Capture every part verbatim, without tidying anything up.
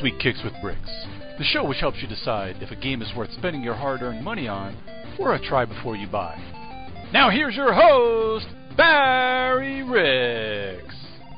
Sweet Kicks with Bricks, the show which helps you decide if a game is worth spending your hard-earned money on or a try before you buy. Now here's your host, Barry Ricks.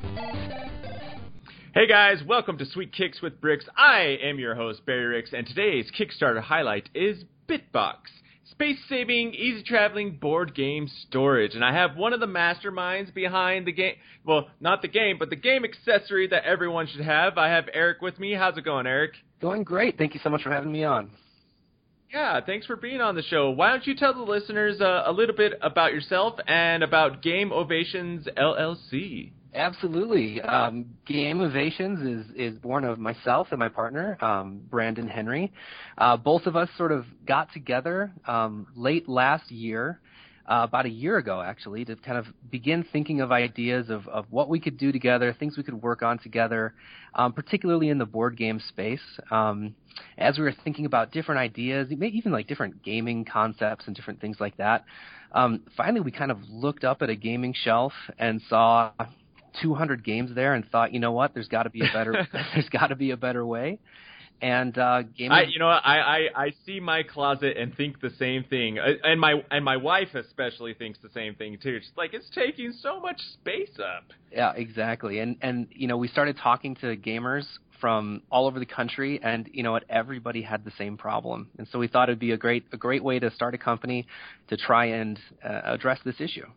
Hey guys, welcome to Sweet Kicks with Bricks. I am your host, Barry Ricks, and today's Kickstarter highlight is BitBox, space-saving, easy-traveling board game storage. And I have one of the masterminds behind the game, well, not the game, but the game accessory that everyone should have. I have Eric with me. How's it going, Eric? Going great. Thank you so much for having me on. Yeah, thanks for being on the show. Why don't you tell the listeners uh, a little bit about yourself and about Game Ovations, L L C? Absolutely. Um, Game Ovations is, is born of myself and my partner, um, Brandon Henry. Uh, both of us sort of got together um, late last year, uh, about a year ago actually, to kind of begin thinking of ideas of, of what we could do together, things we could work on together, um, particularly in the board game space. Um, as we were thinking about different ideas, even like different gaming concepts and different things like that, um, finally we kind of looked up at a gaming shelf and saw two hundred games there and thought, you know what, there's got to be a better, there's got to be a better way. And uh, game. I, you know, I, I, I see my closet and think the same thing, and my and my wife especially thinks the same thing too. She's like, it's taking so much space up. Yeah, exactly. And and you know, we started talking to gamers from all over the country, and you know what, everybody had the same problem. And so we thought it'd be a great a great way to start a company to try and uh, address this issue.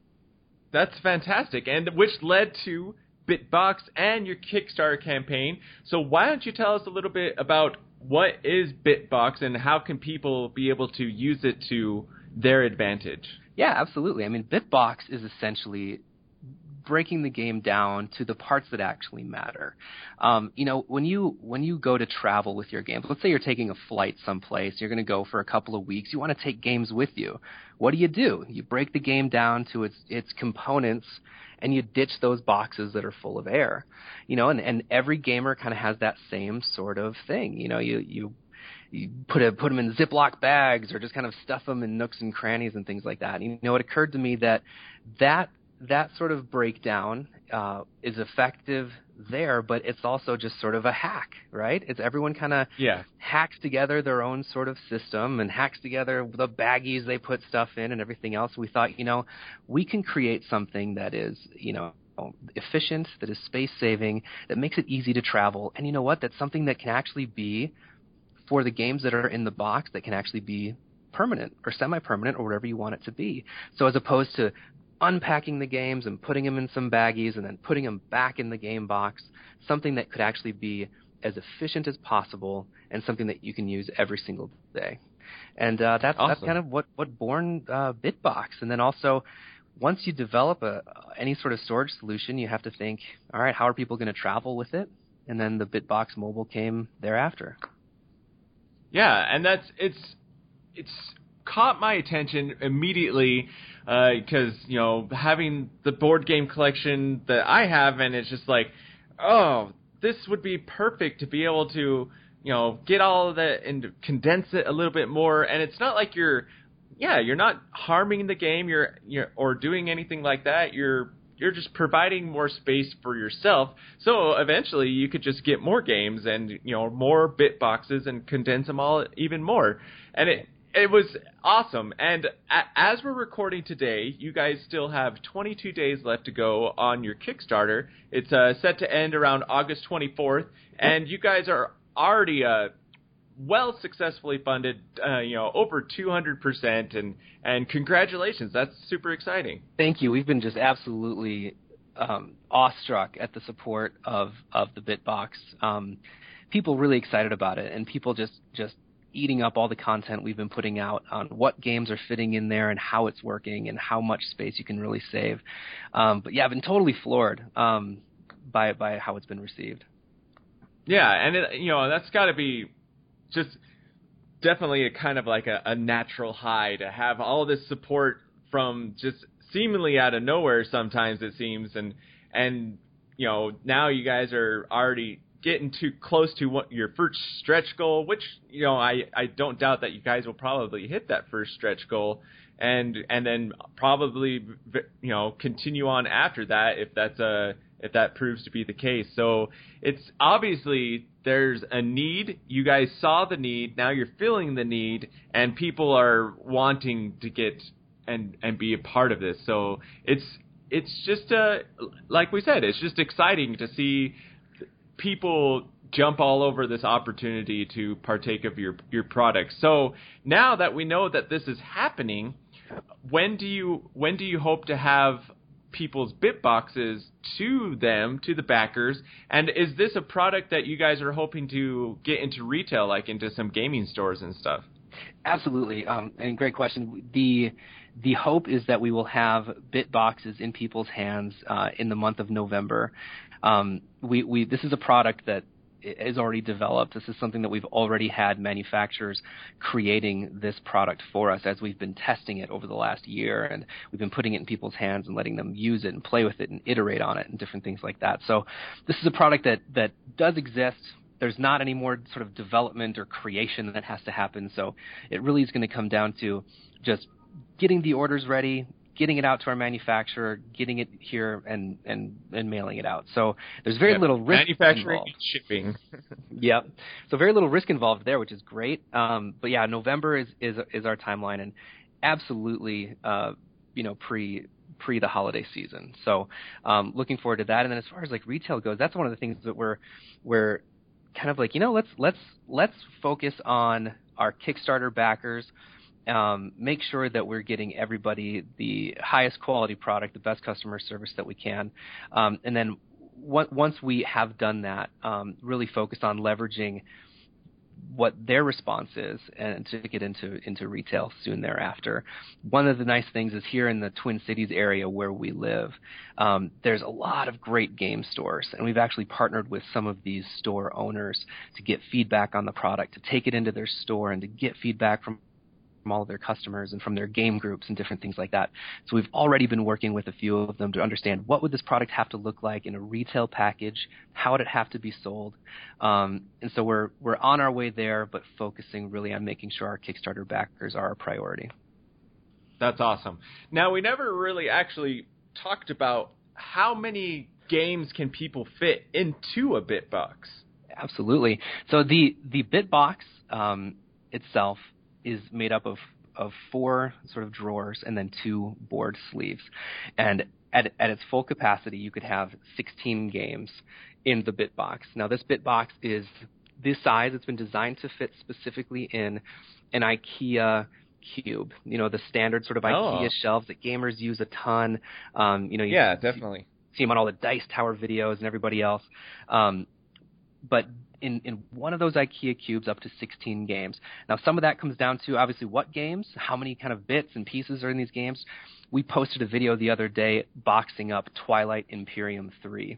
That's fantastic, and which led to BitBox and your Kickstarter campaign. So why don't you tell us a little bit about what is BitBox and how can people be able to use it to their advantage? Yeah, absolutely. I mean, BitBox is essentially breaking the game down to the parts that actually matter. Um, you know, when you when you go to travel with your games, let's say you're taking a flight someplace, you're going to go for a couple of weeks, you want to take games with you. What do you do? You break the game down to its its components, and you ditch those boxes that are full of air. You know, and, and every gamer kind of has that same sort of thing. You know, you you you put a, put them in Ziploc bags or just kind of stuff them in nooks and crannies and things like that. And, you know, it occurred to me that that that sort of breakdown uh, is effective there, but it's also just sort of a hack, right? It's everyone kind of yeah. hacks together their own sort of system and hacks together the baggies they put stuff in and everything else. We thought, you know, we can create something that is, you know, efficient, that is space-saving, that makes it easy to travel. And you know what? That's something that can actually be, for the games that are in the box, that can actually be permanent or semi-permanent or whatever you want it to be. So as opposed to unpacking the games and putting them in some baggies and then putting them back in the game box, something that could actually be as efficient as possible and something that you can use every single day. And uh, that's, awesome. that's kind of what, what born uh, BitBox. And then also, once you develop a, any sort of storage solution, you have to think, all right, how are people going to travel with it? And then the BitBox Mobile came thereafter. Yeah, and that's it's it's caught my attention immediately because, uh, you know, having the board game collection that I have, and it's just like, oh, this would be perfect to be able to, you know, get all of that and condense it a little bit more. And it's not like you're, yeah, you're not harming the game, you're, you're or doing anything like that. You're you're just providing more space for yourself. So eventually you could just get more games and, you know, more bit boxes and condense them all even more. And it It was awesome, and a- as we're recording today, you guys still have twenty-two days left to go on your Kickstarter. It's uh, set to end around August twenty-fourth, and you guys are already uh, well successfully funded, uh, you know, over two hundred percent, and, and congratulations. That's super exciting. Thank you. We've been just absolutely um, awestruck at the support of, of the BitBox. Um, people really excited about it, and people just, just eating up all the content we've been putting out on what games are fitting in there and how it's working and how much space you can really save. Um, but yeah, I've been totally floored um, by by how it's been received. Yeah, and it, you know, that's got to be just definitely a kind of like a, a natural high to have all this support from just seemingly out of nowhere sometimes it seems, and and you know, now you guys are already getting too close to what your first stretch goal, which, you know, I, I don't doubt that you guys will probably hit that first stretch goal, and and then probably, you know, continue on after that if that's a if that proves to be the case. So it's obviously there's a need. You guys saw the need. Now you're feeling the need, and people are wanting to get and and be a part of this. So it's it's just uh like we said, it's just exciting to see people jump all over this opportunity to partake of your your product. So now that we know that this is happening, when do you when do you hope to have people's bit boxes to them, to the backers? And is this a product that you guys are hoping to get into retail, like into some gaming stores and stuff? Absolutely. Um, and great question. The the hope is that we will have bit boxes in people's hands uh, in the month of November. Um, we, we this is a product that is already developed. This is something that we've already had manufacturers creating this product for us as we've been testing it over the last year, and we've been putting it in people's hands and letting them use it and play with it and iterate on it and different things like that. So this is a product that, that does exist. There's not any more sort of development or creation that has to happen. So it really is going to come down to just getting the orders ready, getting it out to our manufacturer, getting it here, and, and, and mailing it out. So there's very yep. little risk Manufacturing involved. and shipping. Yep. So very little risk involved there, which is great. Um, but yeah, November is, is is our timeline, and absolutely, uh, you know, pre pre the holiday season. So um, looking forward to that. And then as far as like retail goes, that's one of the things that we're we're kind of like, you know, let's let's let's focus on our Kickstarter backers. Um, make sure that we're getting everybody the highest quality product, the best customer service that we can. Um, and then w- once we have done that, um, really focus on leveraging what their response is and to get into, into retail soon thereafter. One of the nice things is here in the Twin Cities area where we live, um, there's a lot of great game stores, and we've actually partnered with some of these store owners to get feedback on the product, to take it into their store and to get feedback from from all of their customers and from their game groups and different things like that. So we've already been working with a few of them to understand what would this product have to look like in a retail package, how would it have to be sold. Um, and so we're we're on our way there, but focusing really on making sure our Kickstarter backers are a priority. That's awesome. Now, we never really actually talked about how many games can people fit into a BitBox. Absolutely. So the, the BitBox um, itself is made up of, of four sort of drawers and then two board sleeves. And at, at its full capacity, you could have sixteen games in the BitBox. Now, this BitBox is this size. It's been designed to fit specifically in an IKEA cube, you know, the standard sort of IKEA oh. shelves that gamers use a ton. Um, you know, you yeah, definitely see them on all the Dice Tower videos and everybody else. Um, but In, in one of those IKEA cubes up to sixteen games. Now, some of that comes down to, obviously, what games, how many kind of bits and pieces are in these games. We posted a video the other day boxing up Twilight Imperium three,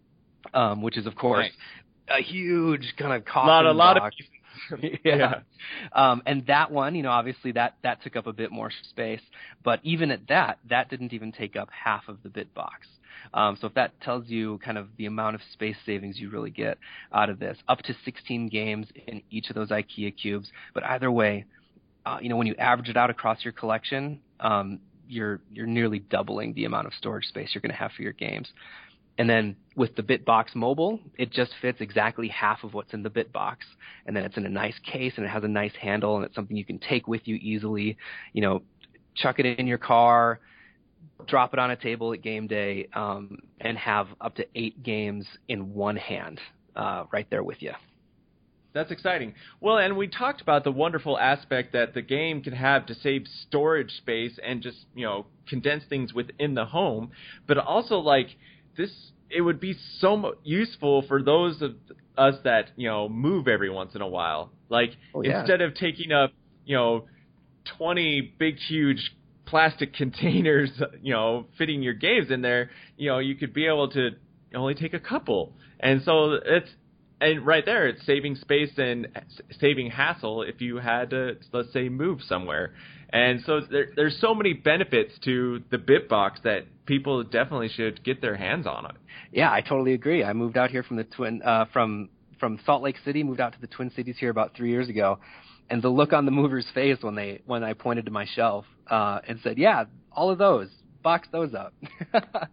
um, which is, of course, nice. a huge kind of coffin lot, a lot box. Of pieces. yeah. yeah. Um, and that one, you know, obviously that, that took up a bit more space. But even at that, that didn't even take up half of the BitBox. Um, so if that tells you kind of the amount of space savings you really get out of this, up to sixteen games in each of those IKEA cubes. But either way, uh, you know, when you average it out across your collection, um, you're you're nearly doubling the amount of storage space you're going to have for your games. And then with the BitBox Mobile, it just fits exactly half of what's in the BitBox. And then it's in a nice case, and it has a nice handle, and it's something you can take with you easily. You know, chuck it in your car, drop it on a table at game day, um, and have up to eight games in one hand uh, right there with you. That's exciting. Well, and we talked about the wonderful aspect that the game can have to save storage space and just, you know, condense things within the home. But also, like, this, it would be so mo- useful for those of us that, you know, move every once in a while. Like, oh, yeah. instead of taking up, you know, twenty big, huge plastic containers, you know, fitting your games in there, you know, you could be able to only take a couple. And so it's, and right there, it's saving space and saving hassle if you had to, let's say, move somewhere. And so there, there's so many benefits to the BitBox that people definitely should get their hands on it. Yeah, I totally agree. I moved out here from the twin, uh, from from Salt Lake City, moved out to the Twin Cities here about three years ago. And the look on the mover's face when they when I pointed to my shelf uh, and said, "Yeah, all of those box those up. um,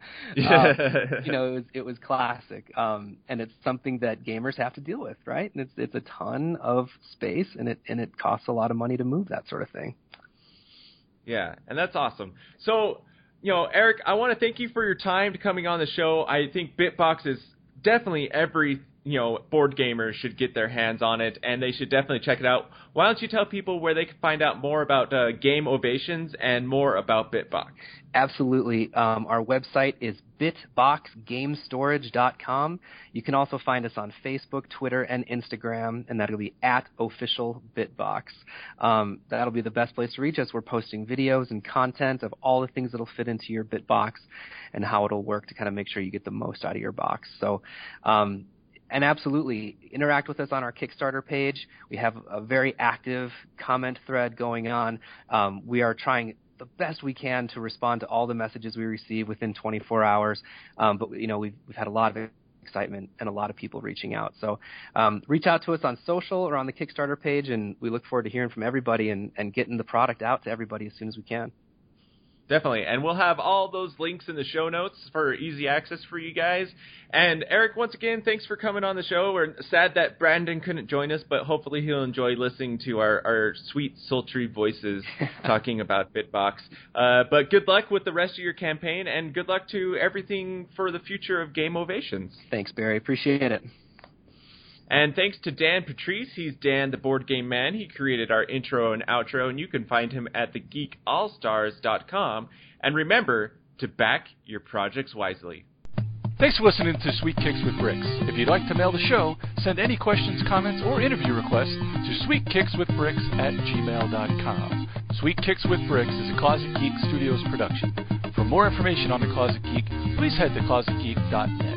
you know, it was, it was classic. Um, and it's something that gamers have to deal with, right? And it's, it's a ton of space, and it, and it costs a lot of money to move that sort of thing. Yeah, and that's awesome. So, you know, Eric, I want to thank you for your time to coming on the show. I think BitBox is definitely every, you know, board gamer should get their hands on it, and they should definitely check it out. Why don't you tell people where they can find out more about uh, Game Ovations and more about BitBox? Absolutely. Um, our website is bitbox game storage dot com. You can also find us on Facebook, Twitter, and Instagram, and that'll be at official bitbox. Um, that'll be the best place to reach us. We're posting videos and content of all the things that'll fit into your BitBox and how it'll work to kind of make sure you get the most out of your box. So, um, And absolutely, interact with us on our Kickstarter page. We have a very active comment thread going on. Um, we are trying the best we can to respond to all the messages we receive within twenty-four hours. Um, but, you know, we've, we've had a lot of excitement and a lot of people reaching out. So um, reach out to us on social or on the Kickstarter page, and we look forward to hearing from everybody and, and getting the product out to everybody as soon as we can. Definitely. And we'll have all those links in the show notes for easy access for you guys. And Eric, once again, thanks for coming on the show. We're sad that Brandon couldn't join us, but hopefully he'll enjoy listening to our, our sweet, sultry voices talking about BitBox. Uh, but good luck with the rest of your campaign, and good luck to everything for the future of Game Ovations. Thanks, Barry. Appreciate it. And thanks to Dan Patrice. He's Dan the Board Game Man. He created our intro and outro, and you can find him at the geek all stars dot com. And remember to back your projects wisely. Thanks for listening to Sweet Kicks with Bricks. If you'd like to mail the show, send any questions, comments, or interview requests to sweetkickswithbricks at gmail dot com. Sweet Kicks with Bricks is a Closet Geek Studios production. For more information on the Closet Geek, please head to closet geek dot net.